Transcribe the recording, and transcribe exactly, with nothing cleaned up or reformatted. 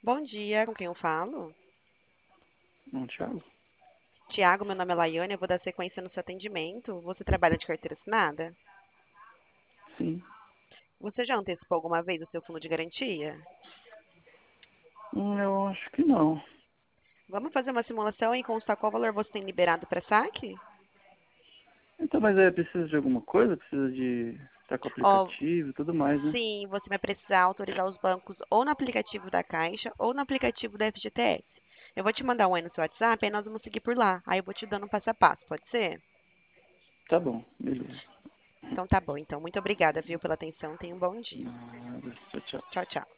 Bom dia, com quem eu falo? Não, Thiago? Tiago, meu nome é Laiane, eu vou dar sequência no seu atendimento. Você trabalha de carteira assinada? Sim. Você já antecipou alguma vez o seu fundo de garantia? Hum, eu acho que não. Vamos fazer uma simulação e constar qual valor você tem liberado para saque? Então, mas é, precisa de alguma coisa? Precisa de estar com o Ó, aplicativo e tudo mais, né? sim, você vai precisar autorizar os bancos ou no aplicativo da Caixa ou no aplicativo da F G T S. Eu vou te mandar um aí no seu WhatsApp, aí nós vamos seguir por lá. Aí eu vou te dando um passo a passo, pode ser? Tá bom, beleza. Então tá bom. Então, muito obrigada, viu, pela atenção. Tenha um bom dia. Nada, tchau, tchau. Tchau, tchau.